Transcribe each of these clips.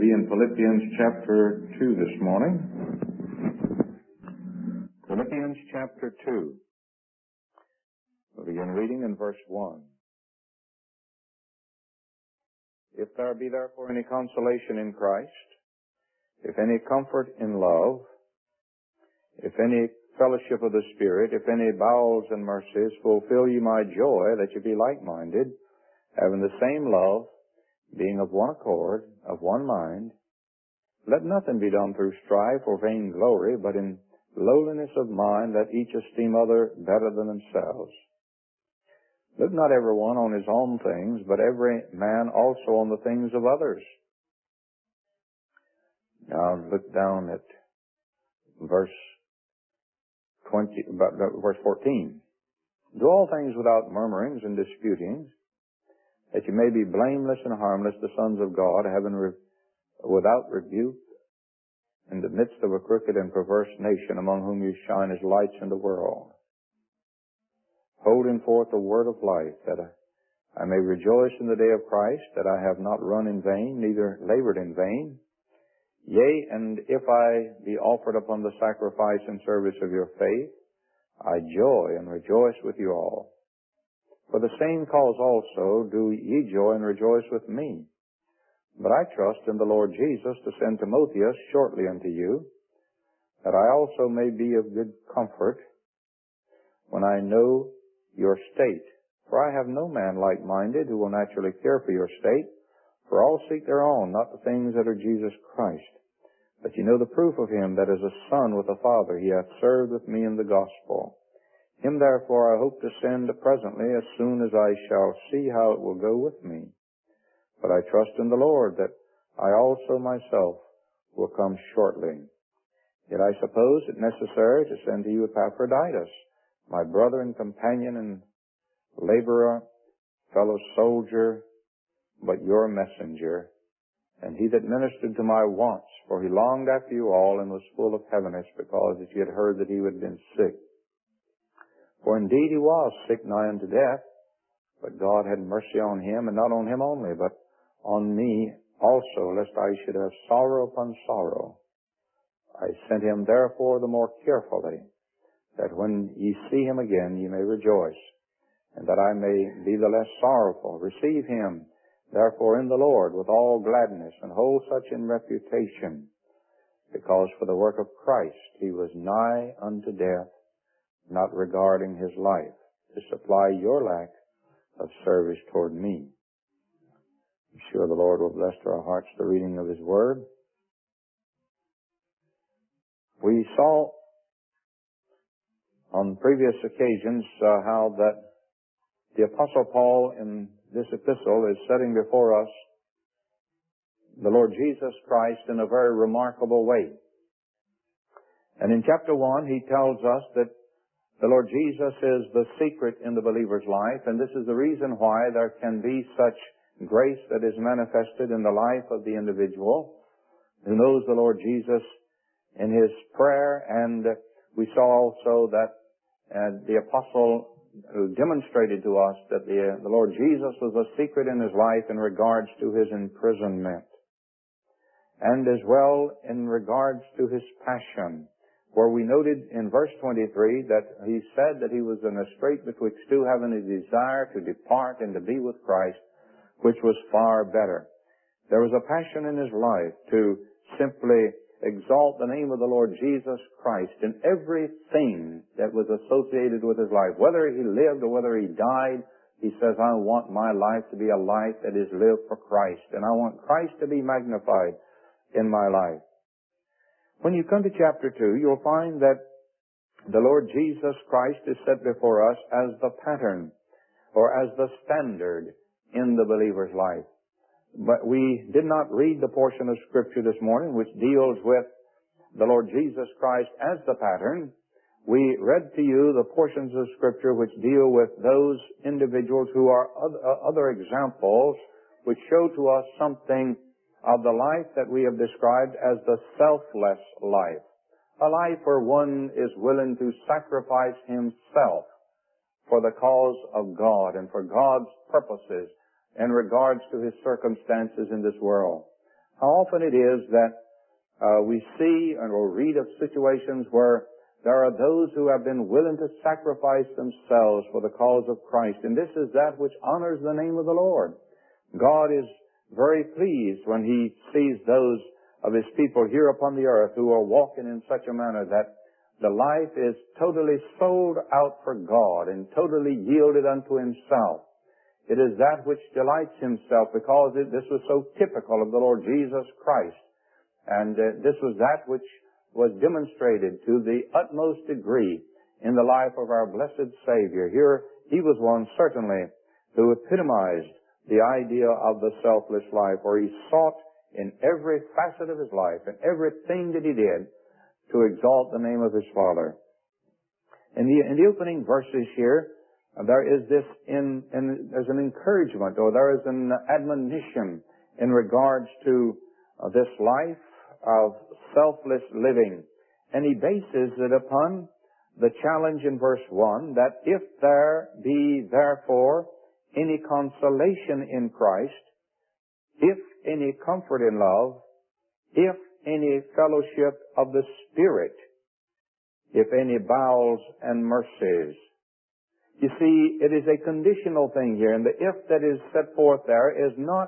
be in Philippians chapter 2 this morning. Philippians chapter 2. We'll begin reading in verse 1. If there be therefore any consolation in Christ, if any comfort in love, if any fellowship of the Spirit, if any bowels and mercies, fulfill ye my joy, that ye be like-minded, having the same love, being of one accord, of one mind. Let nothing be done through strife or vainglory, but in lowliness of mind let each esteem other better than themselves. Look not every one on his own things, but every man also on the things of others. Now look down at verse 14. Do all things without murmurings and disputings, that you may be blameless and harmless, the sons of God, having without rebuke in the midst of a crooked and perverse nation, among whom you shine as lights in the world, holding forth the word of life, that I may rejoice in the day of Christ, that I have not run in vain, neither labored in vain. Yea, and if I be offered upon the sacrifice and service of your faith, I joy and rejoice with you all. For the same cause also do ye joy and rejoice with me. But I trust in the Lord Jesus to send Timotheus shortly unto you, that I also may be of good comfort when I know your state. For I have no man like-minded who will naturally care for your state, for all seek their own, not the things that are Jesus Christ. But ye know the proof of him that as a son with a father he hath served with me in the gospel. Him therefore I hope to send presently, as soon as I shall see how it will go with me. But I trust in the Lord that I also myself will come shortly. Yet I suppose it necessary to send to you Epaphroditus, my brother and companion and laborer, fellow soldier, but your messenger, and he that ministered to my wants, for he longed after you all and was full of heaviness, because that ye had heard that he had been sick. For indeed he was sick nigh unto death, but God had mercy on him, and not on him only, but on me also, lest I should have sorrow upon sorrow. I sent him therefore the more carefully, that when ye see him again ye may rejoice, and that I may be the less sorrowful. Receive him therefore in the Lord with all gladness, and hold such in reputation, because for the work of Christ he was nigh unto death, not regarding his life, to supply your lack of service toward me. I'm sure the Lord will bless to our hearts the reading of his word. We saw on previous occasions how that the Apostle Paul in this epistle is setting before us the Lord Jesus Christ in a very remarkable way. And in chapter 1 he tells us that the Lord Jesus is the secret in the believer's life, and this is the reason why there can be such grace that is manifested in the life of the individual who knows the Lord Jesus in his prayer. And we saw also that the apostle demonstrated to us that the Lord Jesus was a secret in his life in regards to his imprisonment, and as well in regards to his passion, where we noted in verse 23 that he said that he was in a strait betwixt two, having a desire to depart and to be with Christ, which was far better. There was a passion in his life to simply exalt the name of the Lord Jesus Christ in everything that was associated with his life. Whether he lived or whether he died, he says, I want my life to be a life that is lived for Christ, and I want Christ to be magnified in my life. When you come to chapter 2, you'll find that the Lord Jesus Christ is set before us as the pattern, or as the standard in the believer's life. But we did not read the portion of Scripture this morning which deals with the Lord Jesus Christ as the pattern. We read to you the portions of Scripture which deal with those individuals who are other examples which show to us something of the life that we have described as the selfless life. A life where one is willing to sacrifice himself for the cause of God and for God's purposes in regards to his circumstances in this world. how often it is that we see or read of situations where there are those who have been willing to sacrifice themselves for the cause of Christ. And this is that which honors the name of the Lord. God is very pleased when He sees those of His people here upon the earth who are walking in such a manner that the life is totally sold out for God and totally yielded unto Himself. It is that which delights Himself, because this was so typical of the Lord Jesus Christ. And this was that which was demonstrated to the utmost degree in the life of our blessed Savior. Here, He was one certainly who epitomized the idea of the selfless life, where He sought in every facet of His life and everything that He did to exalt the name of His Father. In the opening verses here, there is there's an encouragement, or there is an admonition in regards to this life of selfless living. And he bases it upon the challenge in verse 1 that if there be therefore any consolation in Christ, if any comfort in love, if any fellowship of the Spirit, if any bowels and mercies. You see, it is a conditional thing here, and the if that is set forth there is not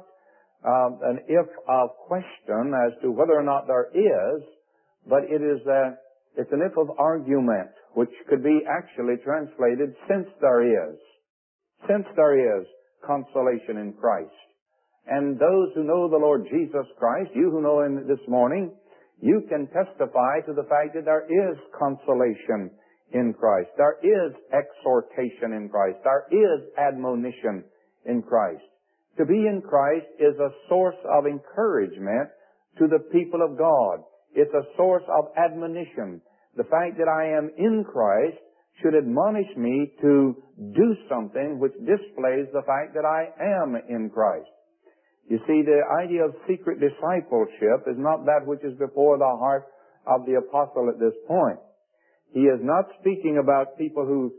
an if of question as to whether or not there is, but it's an if of argument, which could be actually translated since there is. Since there is consolation in Christ. And those who know the Lord Jesus Christ, you who know Him this morning, you can testify to the fact that there is consolation in Christ. There is exhortation in Christ. There is admonition in Christ. To be in Christ is a source of encouragement to the people of God. It's a source of admonition. The fact that I am in Christ should admonish me to do something which displays the fact that I am in Christ. You see, the idea of secret discipleship is not that which is before the heart of the apostle at this point. He is not speaking about people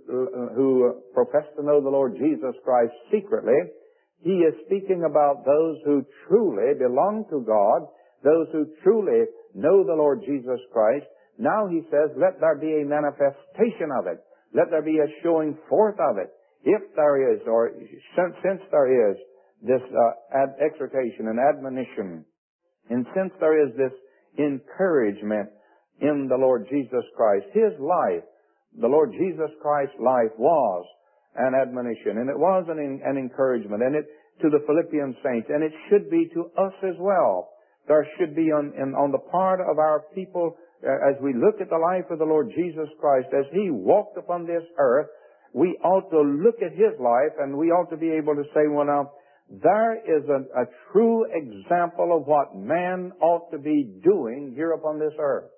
who profess to know the Lord Jesus Christ secretly. He is speaking about those who truly belong to God, those who truly know the Lord Jesus Christ. Now he says, let there be a manifestation of it. Let there be a showing forth of it. If there is, or since there is, this exhortation and admonition, and since there is this encouragement in the Lord Jesus Christ, His life, the Lord Jesus Christ's life was an admonition, and it was an encouragement, and it to the Philippian saints, and it should be to us as well. There should be on the part of our people, as we look at the life of the Lord Jesus Christ, as He walked upon this earth, we ought to look at His life, and we ought to be able to say, well now, there is a true example of what man ought to be doing here upon this earth.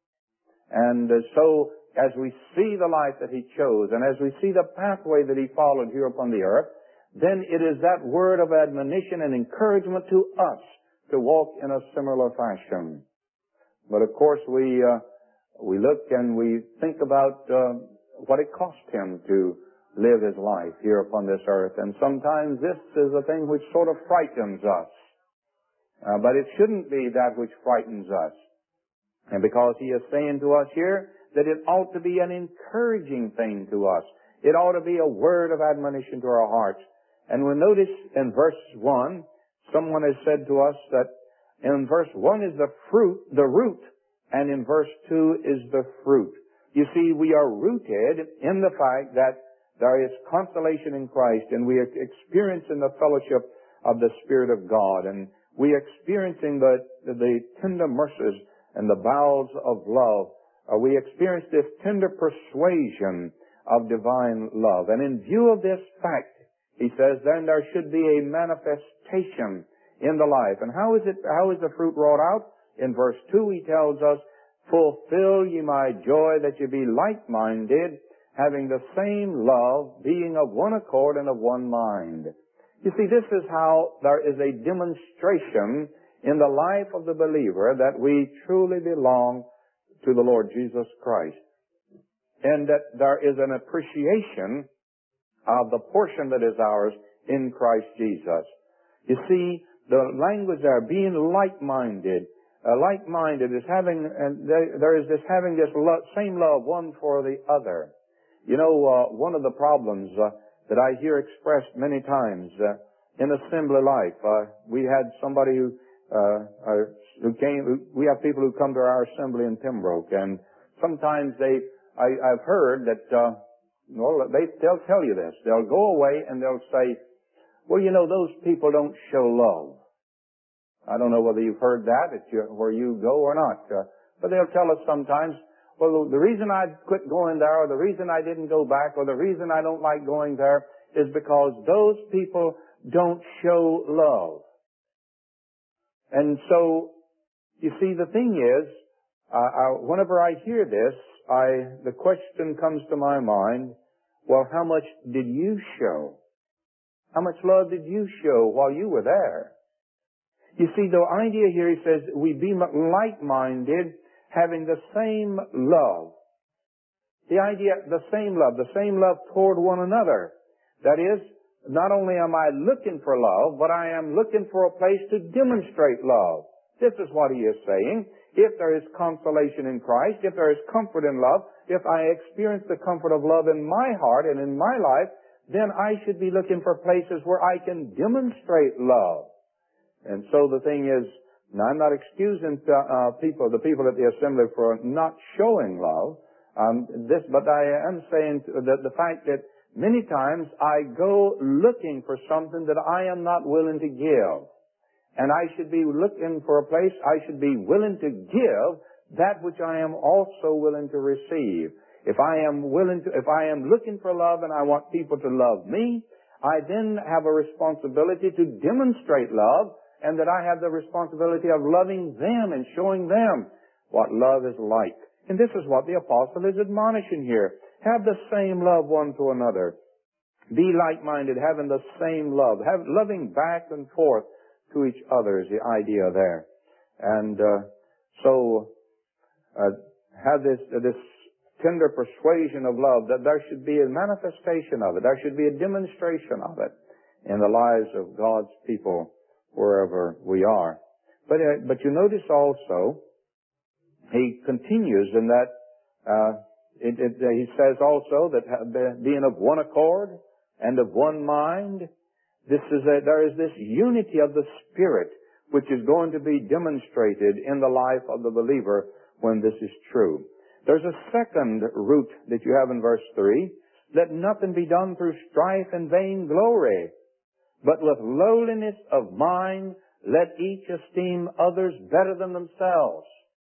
And so, as we see the life that He chose, and as we see the pathway that He followed here upon the earth, then it is that word of admonition and encouragement to us to walk in a similar fashion. But of course, we look and we think about what it cost Him to live His life here upon this earth. And sometimes this is a thing which sort of frightens us. But it shouldn't be that which frightens us. And because He is saying to us here that it ought to be an encouraging thing to us. It ought to be a word of admonition to our hearts. And we'll notice in verse 1, someone has said to us that in verse 1 is the root, and in verse 2 is the fruit. You see, we are rooted in the fact that there is consolation in Christ, and we are experiencing the fellowship of the Spirit of God, and we are experiencing the tender mercies and the bowels of love. We experience this tender persuasion of divine love. And in view of this fact, he says, then there should be a manifestation in the life. And how is the fruit wrought out? In verse 2 he tells us, fulfill ye my joy that ye be like-minded, having the same love, being of one accord and of one mind. You see, this is how there is a demonstration in the life of the believer that we truly belong to the Lord Jesus Christ. And that there is an appreciation of the portion that is ours in Christ Jesus. You see, the language there, being like-minded. Like-minded is having, and there is this having this same love one for the other. You know, one of the problems that I hear expressed many times in assembly life, we had somebody who came. We have people who come to our assembly in Pembroke, and sometimes I've heard that they'll tell you this. They'll go away and they'll say, "Well, you know, those people don't show love." I don't know whether you've heard that where you go or not. But they'll tell us sometimes, well, the reason I quit going there, or the reason I didn't go back, or the reason I don't like going there is because those people don't show love. And so, you see, the thing is, whenever I hear this, the question comes to my mind, well, how much did you show? How much love did you show while you were there? You see, the idea here, he says, we be like-minded, having the same love. The idea, the same love toward one another. That is, not only am I looking for love, but I am looking for a place to demonstrate love. This is what he is saying. If there is consolation in Christ, if there is comfort in love, if I experience the comfort of love in my heart and in my life, then I should be looking for places where I can demonstrate love. And so the thing is, now I'm not excusing the people at the assembly for not showing love, but I am saying that the fact that many times I go looking for something that I am not willing to give. And I should be looking for a place, I should be willing to give that which I am also willing to receive. If I am looking for love and I want people to love me, I then have a responsibility to demonstrate love, and that I have the responsibility of loving them and showing them what love is like. And this is what the apostle is admonishing here. Have the same love one to another. Be like-minded, having the same love. Loving back and forth to each other is the idea there. And have this tender persuasion of love, that there should be a manifestation of it. There should be a demonstration of it in the lives of God's people wherever we are. But you notice also, he continues in that, he says also that being of one accord and of one mind, there is this unity of the Spirit which is going to be demonstrated in the life of the believer when this is true. There's a second root that you have in verse 3. Let nothing be done through strife and vain glory, but with lowliness of mind, let each esteem others better than themselves.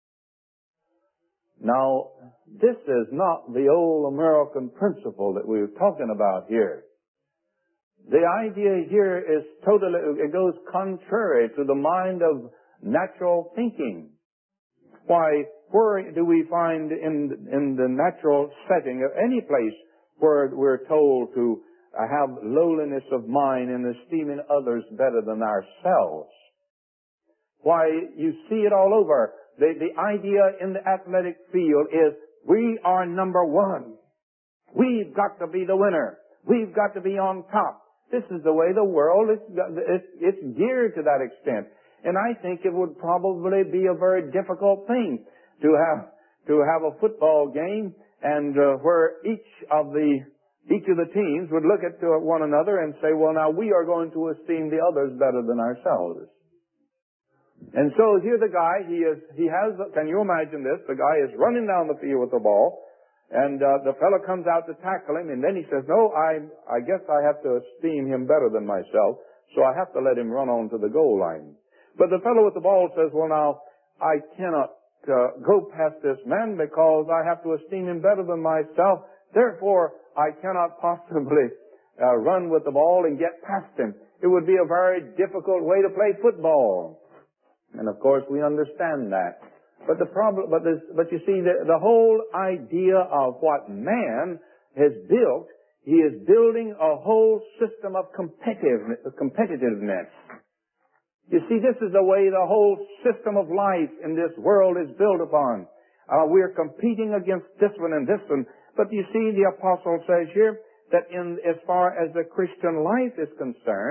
Now, this is not the old American principle that we were talking about here. The idea here is it goes contrary to the mind of natural thinking. Why, where do we find in the natural setting of any place where we're told to have lowliness of mind and esteeming others better than ourselves? Why, you see it all over. The idea in the athletic field is we are number one. We've got to be the winner. We've got to be on top. This is the way the world is. It's geared to that extent. And I think it would probably be a very difficult thing to have a football game and where each of the teams would look at one another and say, well, now we are going to esteem the others better than ourselves. And so here the guy, can you imagine this? The guy is running down the field with the ball, and the fellow comes out to tackle him, and then he says, no, I guess I have to esteem him better than myself, so I have to let him run on to the goal line. But the fellow with the ball says, well, now, I cannot go past this man because I have to esteem him better than myself. Therefore, I cannot possibly run with the ball and get past him. It would be a very difficult way to play football. And of course, we understand that. But you see, the whole idea of what man has built, he is building a whole system of competitiveness. You see, this is the way the whole system of life in this world is built upon. We're competing against this one and this one. But you see, the apostle says here that as far as the Christian life is concerned,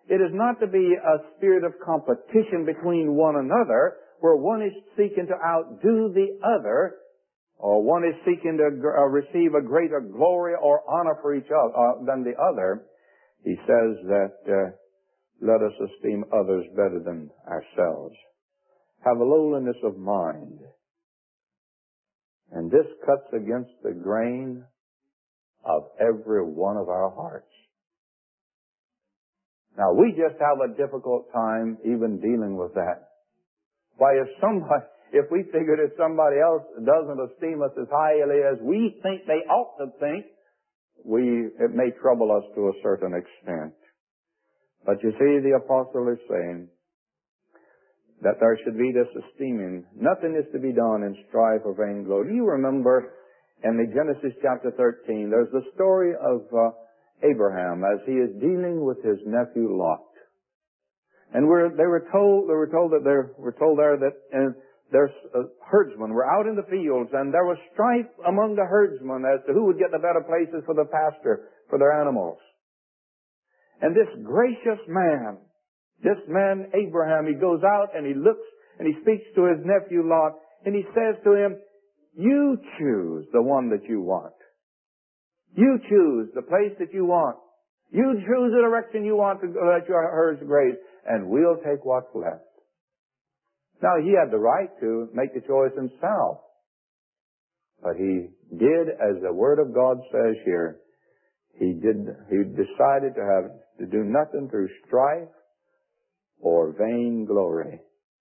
It is not to be a spirit of competition between one another, where one is seeking to outdo the other, or one is seeking to receive a greater glory or honor for each other than the other. He says that let us esteem others better than ourselves. Have a lowliness of mind. And this cuts against the grain of every one of our hearts. Now, we just have a difficult time even dealing with that. Why, if we figure that somebody else doesn't esteem us as highly as we think they ought to think, it may trouble us to a certain extent. But you see, the apostle is saying that there should be this esteeming. Nothing is to be done in strife or vainglory. Do you remember in the Genesis chapter 13, there's the story of Abraham as he is dealing with his nephew Lot. And they were told there that there's herdsmen were out in the fields, and there was strife among the herdsmen as to who would get the better places for the pasture for their animals. And this gracious man, Abraham, he goes out and he looks and he speaks to his nephew Lot, and he says to him, "You choose the one that you want. You choose the place that you want. You choose the direction you want to let your herds graze, and we'll take what's left." Now, he had the right to make the choice himself. But he did, as the Word of God says here, he decided to do nothing through strife or vainglory.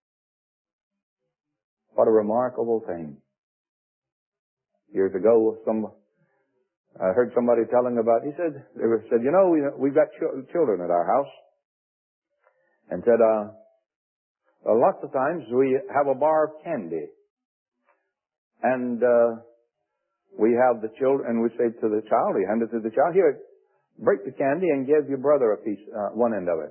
What a remarkable thing. Years ago, I heard somebody telling about, they said, "You know, we've got children at our house." And said, lots of times we have a bar of candy. And we have the children, and we say to the child, we hand it to the child, "Here, break the candy and give your brother a piece, one end of it."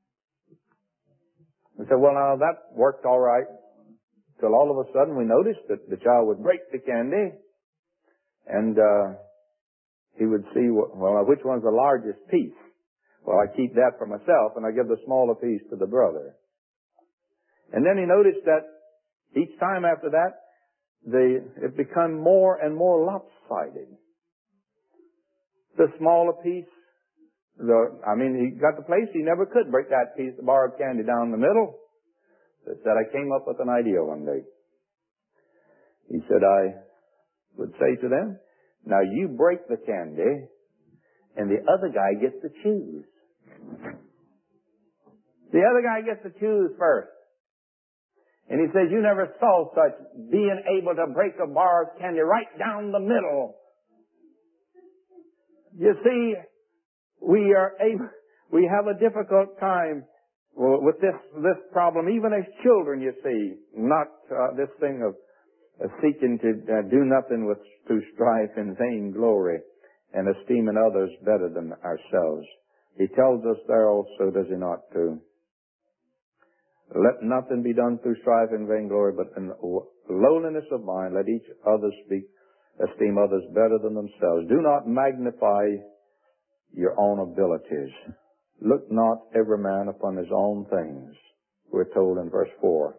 We said, well, now that worked all right. Till all of a sudden we noticed that the child would break the candy, and he would see, which one's the largest piece? Well, I keep that for myself, and I give the smaller piece to the brother. And then he noticed that each time after that, it became more and more lopsided. The smaller piece, he got the place, he never could break that piece, the bar of candy down the middle. He said, I came up with an idea one day. He said, I would say to them, "Now you break the candy, and the other guy gets to choose. The other guy gets to choose first." And he says, "You never saw such being able to break a bar of candy right down the middle." You see, we have a difficult time with this problem, even as children, you see, not this thing of seeking to do nothing through strife and vainglory and esteeming others better than ourselves. He tells us there also, does he not, to let nothing be done through strife and vainglory, but in lowliness of mind, let each other esteem others better than themselves. Do not magnify your own abilities. Look not every man upon his own things, we're told in verse 4.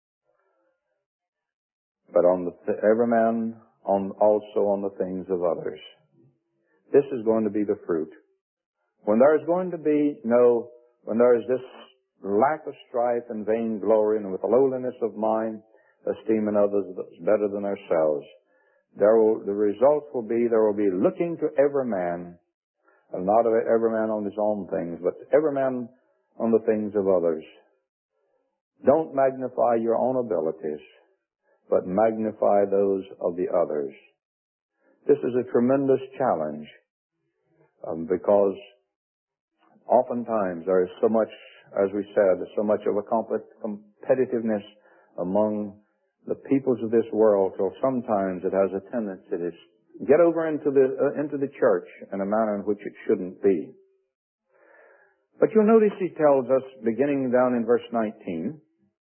But every man also on the things of others. This is going to be the fruit. When there is this lack of strife and vainglory, and with a lowliness of mind, esteeming others better than ourselves, the results will be, there will be looking to every man, and not every man on his own things, but every man on the things of others. Don't magnify your own abilities, but magnify those of the others. This is a tremendous challenge, because oftentimes there is so much, as we said, so much of a competitiveness among the peoples of this world, till sometimes it has a tendency to get over into the church in a manner in which it shouldn't be. But you'll notice he tells us, beginning down in verse 19,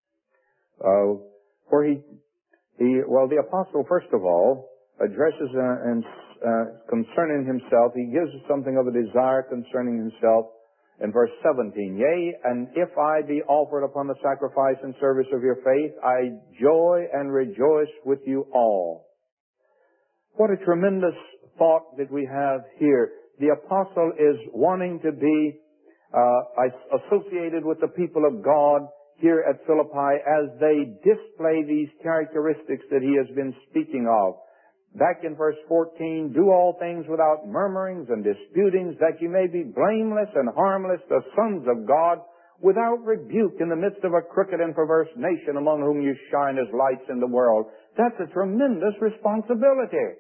where the apostle, first of all, addresses concerning himself. He gives us something of a desire concerning himself, In verse 17, yea, and if I be offered upon the sacrifice and service of your faith, I joy and rejoice with you all. What a tremendous thought that we have here. The apostle is wanting to be associated with the people of God here at Philippi as they display these characteristics that he has been speaking of. Back in verse 14, do all things without murmurings and disputings, that you may be blameless and harmless, the sons of God, without rebuke in the midst of a crooked and perverse nation among whom you shine as lights in the world. That's a tremendous responsibility.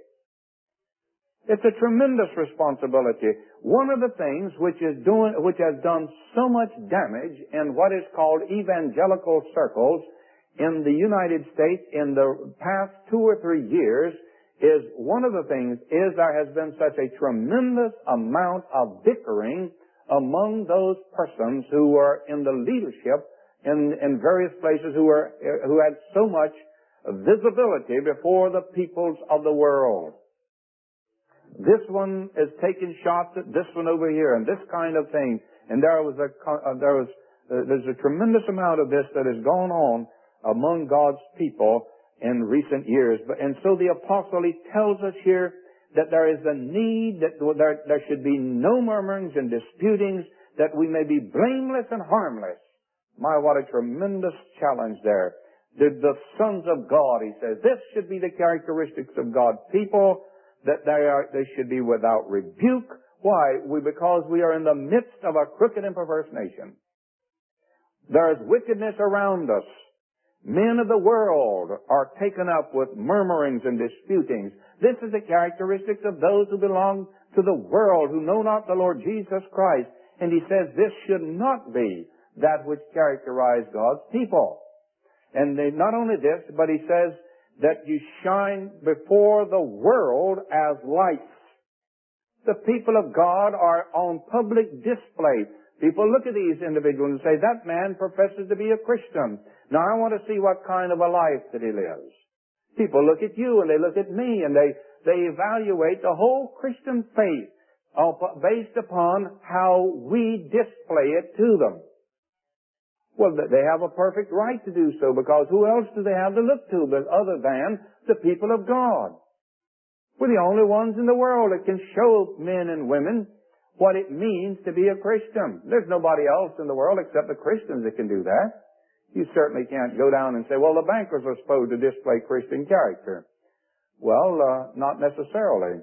It's a tremendous responsibility. One of the things which has done so much damage in what is called evangelical circles in the United States in the past 2 or 3 years is there has been such a tremendous amount of bickering among those persons who are in the leadership in various places who had so much visibility before the peoples of the world. This one is taking shots at this one over here, and this kind of thing. And there's a tremendous amount of this that has gone on among God's people in recent years. And so the apostle, he tells us here that there is a need, that there should be no murmurings and disputings, that we may be blameless and harmless. My, what a tremendous challenge there. The sons of God, he says, this should be the characteristics of God's people, that they should be without rebuke. Why? Because we are in the midst of a crooked and perverse nation. There is wickedness around us. Men of the world are taken up with murmurings and disputings. This is the characteristics of those who belong to the world, who know not the Lord Jesus Christ. And he says this should not be that which characterized God's people. And not only this, but he says that you shine before the world as lights. The people of God are on public display. People look at these individuals and say, that man professes to be a Christian. Now I want to see what kind of a life that he lives. People look at you and they look at me and they evaluate the whole Christian faith based upon how we display it to them. Well, they have a perfect right to do so, because who else do they have to look to but other than the people of God? We're the only ones in the world that can show men and women what it means to be a Christian. There's nobody else in the world except the Christians that can do that. You certainly can't go down and say, well, the bankers are supposed to display Christian character. Well, not necessarily.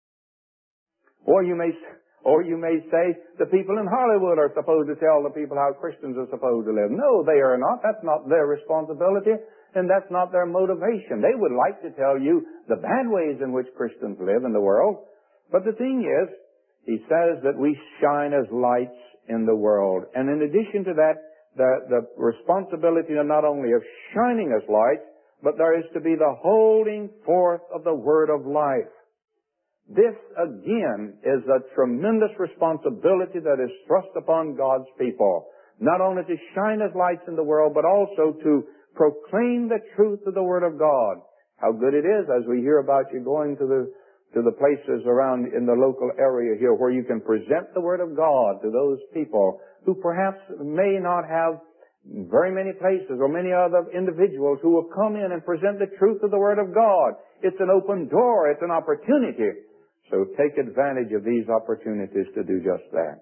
Or you may say the people in Hollywood are supposed to tell the people how Christians are supposed to live. No, they are not. That's not their responsibility, and that's not their motivation. They would like to tell you the bad ways in which Christians live in the world. But the thing is, he says that we shine as lights in the world. And in addition to that, the responsibility not only of shining as lights, but there is to be the holding forth of the word of life. This, again, is a tremendous responsibility that is thrust upon God's people. Not only to shine as lights in the world, but also to proclaim the truth of the Word of God. How good it is, as we hear about you going to the places around in the local area here where you can present the Word of God to those people who perhaps may not have very many places or many other individuals who will come in and present the truth of the Word of God. It's an open door. It's an opportunity. So take advantage of these opportunities to do just that.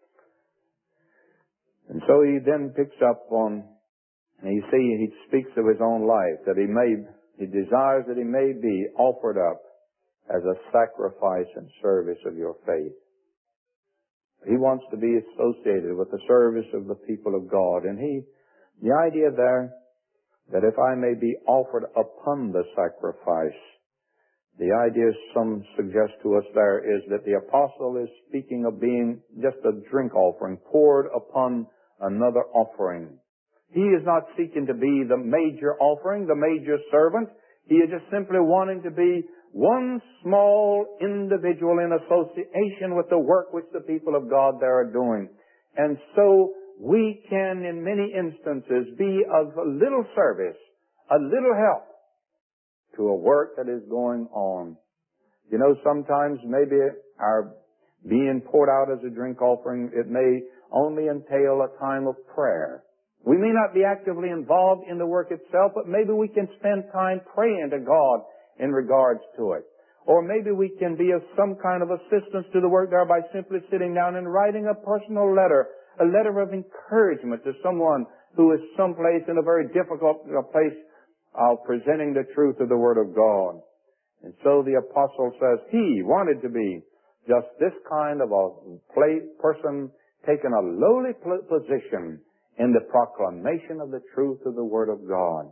And so he then picks up on, and you see he speaks of his own life, that he desires that he may be offered up as a sacrifice and service of your faith. He wants to be associated with the service of the people of God. And the idea there, that if I may be offered upon the sacrifice, the idea some suggest to us there is that the apostle is speaking of being just a drink offering poured upon another offering. He is not seeking to be the major offering, the major servant. He is just simply wanting to be one small individual in association with the work which the people of God there are doing. And so we can, in many instances, be of a little service, a little help to a work that is going on. Sometimes maybe our being poured out as a drink offering, it may only entail a time of prayer. We may not be actively involved in the work itself, but maybe we can spend time praying to God in regards to it. Or maybe we can be of some kind of assistance to the work there by simply sitting down and writing a personal letter, a letter of encouragement to someone who is someplace in a very difficult place of presenting the truth of the Word of God. And so the apostle says he wanted to be just this kind of a person taking a lowly position in the proclamation of the truth of the Word of God.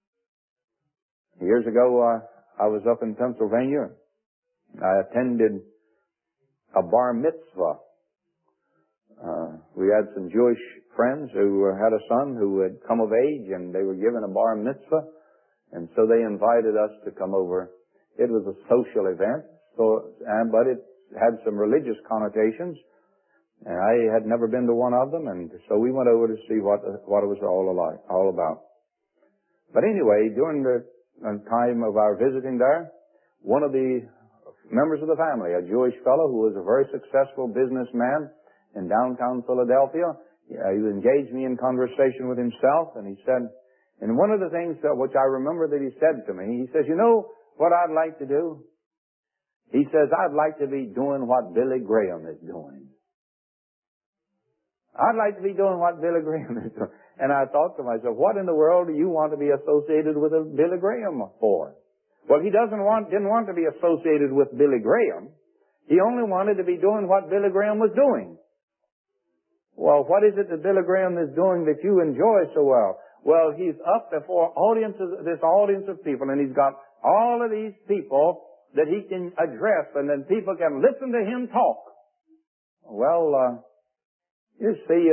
Years ago, I was up in Pennsylvania. I attended a bar mitzvah. We had some Jewish friends who had a son who had come of age, and they were given a bar mitzvah, and so they invited us to come over. It was a social event, but it had some religious connotations, and I had never been to one of them, and so we went over to see what it was all about. But anyway, during the time of our visiting there, one of the members of the family, a Jewish fellow who was a very successful businessman in downtown Philadelphia, he engaged me in conversation with himself, and he said, and one of the things which I remember that he said to me, he says, you know what I'd like to do? He says, I'd like to be doing what Billy Graham is doing. I'd like to be doing what Billy Graham is doing. And I thought to myself, what in the world do you want to be associated with Billy Graham for? Well, he didn't want to be associated with Billy Graham. He only wanted to be doing what Billy Graham was doing. Well, what is it that Billy Graham is doing that you enjoy so well? Well, he's up before this audience of people, and he's got all of these people that he can address, and then people can listen to him talk. Well, you see,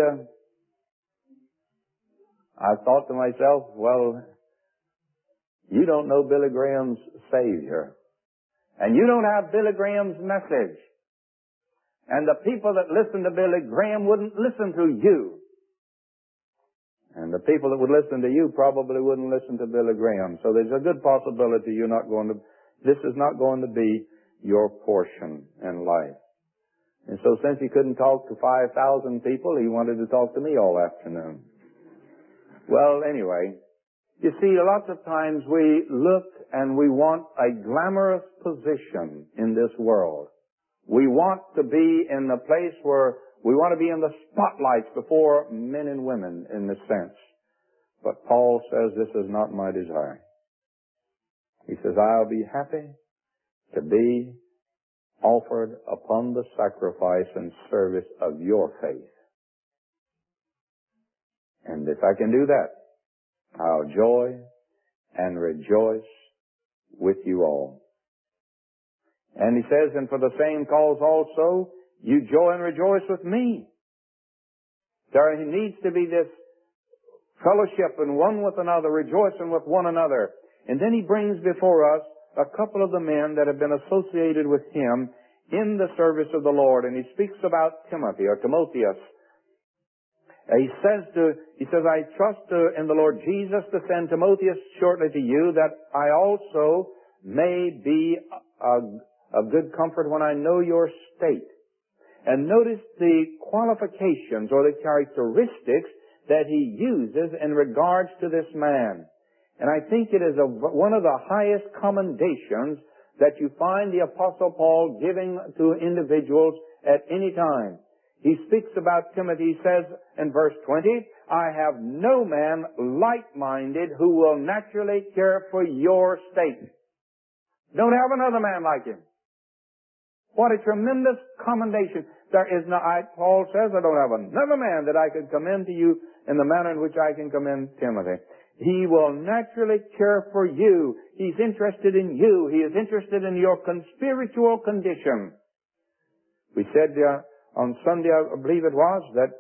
I thought to myself, well, you don't know Billy Graham's Savior. And you don't have Billy Graham's message. And the people that listen to Billy Graham wouldn't listen to you. And the people that would listen to you probably wouldn't listen to Billy Graham. So there's a good possibility this is not going to be your portion in life. And so since he couldn't talk to 5,000 people, he wanted to talk to me all afternoon. Well, anyway, you see, lots of times we look and we want a glamorous position in this world. We want to be in the place where we want to be in the spotlights before men and women in this sense. But Paul says this is not my desire. He says, I'll be happy to be offered upon the sacrifice and service of your faith. And if I can do that, I'll joy and rejoice with you all. And he says, and for the same cause also, you joy and rejoice with me. There needs to be this fellowship and one with another, rejoicing with one another. And then he brings before us a couple of the men that have been associated with him in the service of the Lord. And he speaks about Timothy or Timotheus. He says, I trust in the Lord Jesus to send Timotheus shortly to you, that I also may be of good comfort when I know your state. And notice the qualifications or the characteristics that he uses in regards to this man. And I think it is one of the highest commendations that you find the Apostle Paul giving to individuals at any time. He speaks about Timothy, he says in verse 20, I have no man like-minded who will naturally care for your state. Don't have another man like him. What a tremendous commendation. There is no, Paul says, I don't have another man that I could commend to you in the manner in which I can commend Timothy. He will naturally care for you. He's interested in you. He is interested in your spiritual condition. We said on Sunday, I believe it was, that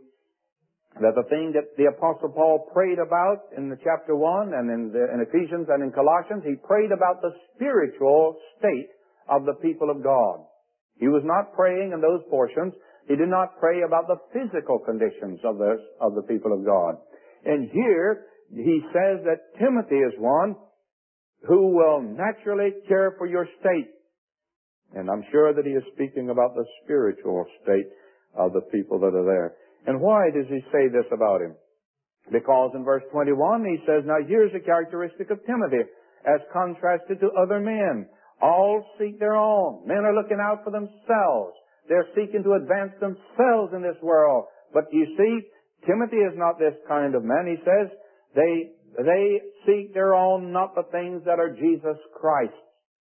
the thing that the Apostle Paul prayed about in the chapter 1 and in Ephesians and in Colossians, he prayed about the spiritual state of the people of God. He was not praying in those portions. He did not pray about the physical conditions of the people of God. And here, he says that Timothy is one who will naturally care for your state. And I'm sure that he is speaking about the spiritual state of the people that are there. And why does he say this about him? Because in verse 21 he says, now here's a characteristic of Timothy as contrasted to other men. All seek their own. Men are looking out for themselves. They're seeking to advance themselves in this world. But you see, Timothy is not this kind of man. He says, they seek their own, not the things that are Jesus Christ.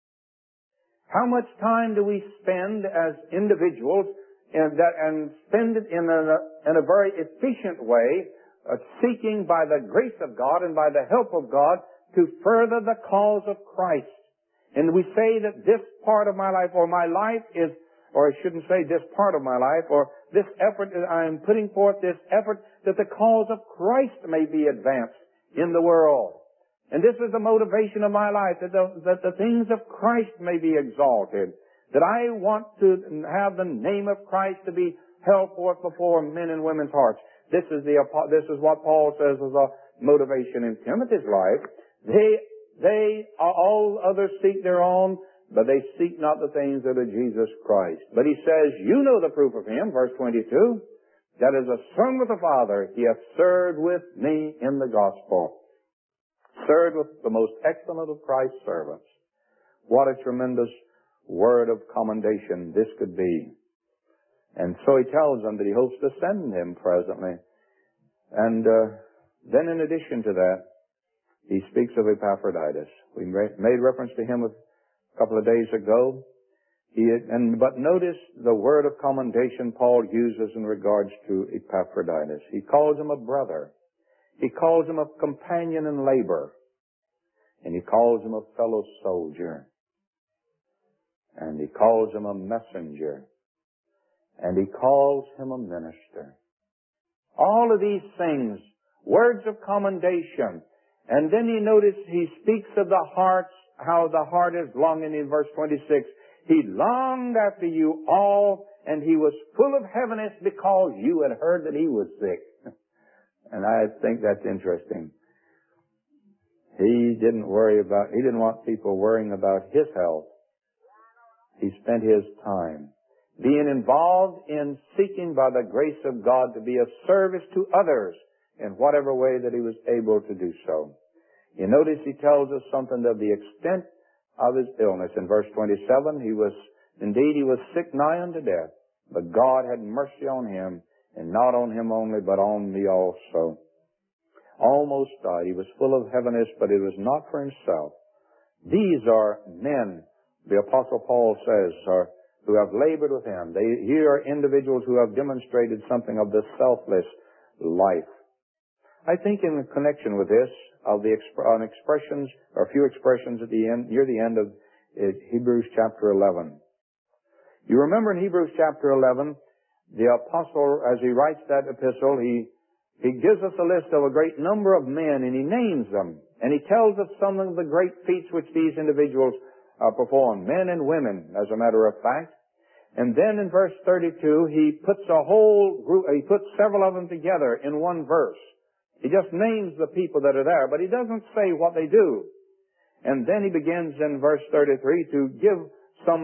How much time do we spend as individuals and spend it in a very efficient way, seeking by the grace of God and by the help of God to further the cause of Christ? And we say that this part of my life, or my life is, or I shouldn't say this part of my life, or this effort that I am putting forth, this effort that the cause of Christ may be advanced in the world. And this is the motivation of my life, that the things of Christ may be exalted. That I want to have the name of Christ to be held forth before men and women's hearts. This is what Paul says was a motivation in Timothy's life. They all others seek their own, but they seek not the things that are Jesus Christ. But he says, you know the proof of him, verse 22, that as a son with the Father, he hath served with me in the gospel. Served with the most excellent of Christ's servants. What a tremendous word of commendation this could be. And so he tells them that he hopes to send him presently. And then in addition to that, he speaks of Epaphroditus. We made reference to him a couple of days ago. But notice the word of commendation Paul uses in regards to Epaphroditus. He calls him a brother. He calls him a companion in labor. And he calls him a fellow soldier. And he calls him a messenger. And he calls him a minister. All of these things, words of commendation. And then you notice he speaks of the hearts, how the heart is longing in verse 26. He longed after you all, and he was full of heaviness because you had heard that he was sick. And I think that's interesting. He didn't want people worrying about his health. He spent his time being involved in seeking by the grace of God to be of service to others in whatever way that he was able to do so. You notice he tells us something of the extent of his illness. In verse 27, he was sick nigh unto death, but God had mercy on him, and not on him only, but on me also. Almost died. He was full of heaviness, but it was not for himself. These are men, the Apostle Paul says, who have labored with him. Here are individuals who have demonstrated something of the selfless life. I think in connection with this, of the expressions, or a few expressions at the end, near the end of Hebrews chapter 11. You remember in Hebrews chapter 11, the apostle, as he writes that epistle, he gives us a list of a great number of men, and he names them. And he tells us some of the great feats which these individuals perform, men and women, as a matter of fact. And then in verse 32, he puts several of them together in one verse. He just names the people that are there, but he doesn't say what they do. And then he begins in verse 33 to give some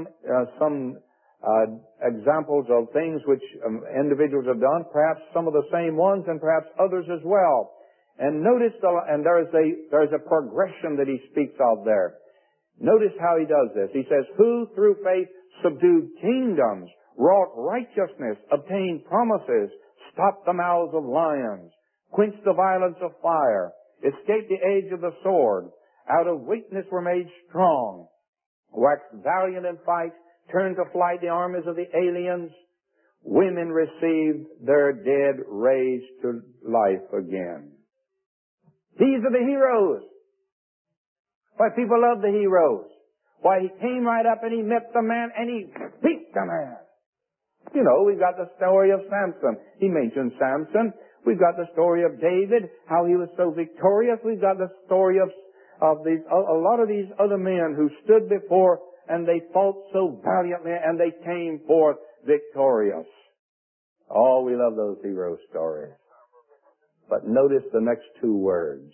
examples of things which individuals have done, perhaps some of the same ones, and perhaps others as well. And notice, there is a progression that he speaks of there. Notice how he does this. He says, who through faith subdued kingdoms, wrought righteousness, obtained promises, stopped the mouths of lions, quenched the violence of fire, escaped the edge of the sword, out of weakness were made strong, waxed valiant in fight, turned to flight the armies of the aliens, women received their dead raised to life again. These are the heroes. Why, people love the heroes. Why, he came right up and he met the man and he beat the man. You know, we've got the story of Samson. He mentioned Samson. We've got the story of David, how he was so victorious. We've got the story of a lot of these other men who stood before and they fought so valiantly and they came forth victorious. Oh, we love those hero stories. But notice the next two words.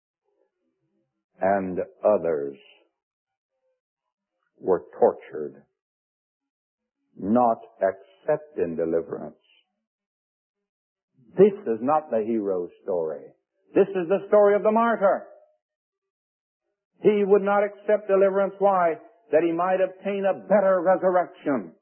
And others were tortured, not accepting deliverance, This is not the hero's story. This is the story of the martyr. He would not accept deliverance. Why? That he might obtain a better resurrection.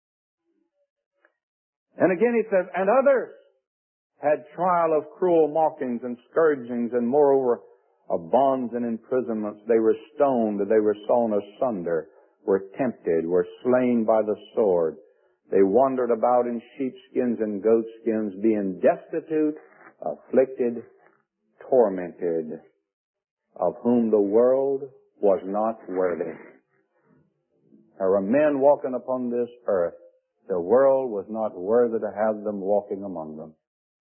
And again he says, and others had trial of cruel mockings and scourgings, and moreover of bonds and imprisonments. They were stoned, they were sawn asunder, were tempted, were slain by the sword. They wandered about in sheepskins and goatskins, being destitute, afflicted, tormented, of whom the world was not worthy. There were men walking upon this earth. The world was not worthy to have them walking among them.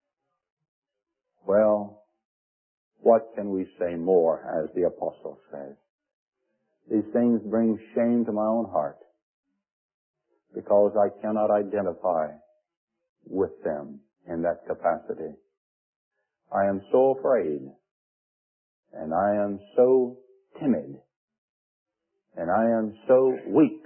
Well, what can we say more, as the apostle says? These things bring shame to my own heart, because I cannot identify with them in that capacity. I am so afraid, and I am so timid, and I am so weak,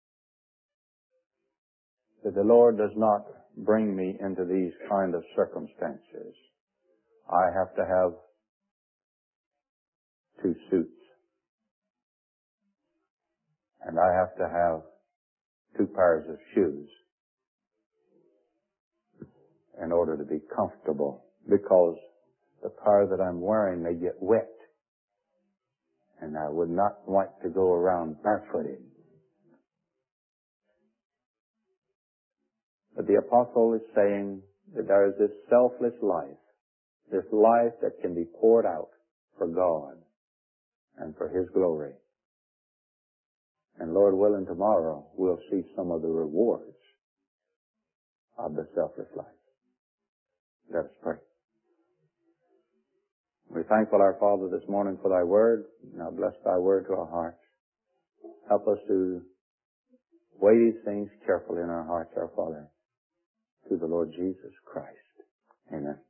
that the Lord does not bring me into these kind of circumstances. I have to have 2 suits, and I have to have 2 pairs of shoes in order to be comfortable, because the pair that I'm wearing may get wet, and I would not want to go around barefooted. But the apostle is saying that there is this selfless life, this life that can be poured out for God and for His glory. And Lord willing, tomorrow we'll see some of the rewards of the selfless life. Let us pray. We're thankful, our Father, this morning for Thy Word. Now bless Thy Word to our hearts. Help us to weigh these things carefully in our hearts, our Father, through the Lord Jesus Christ. Amen.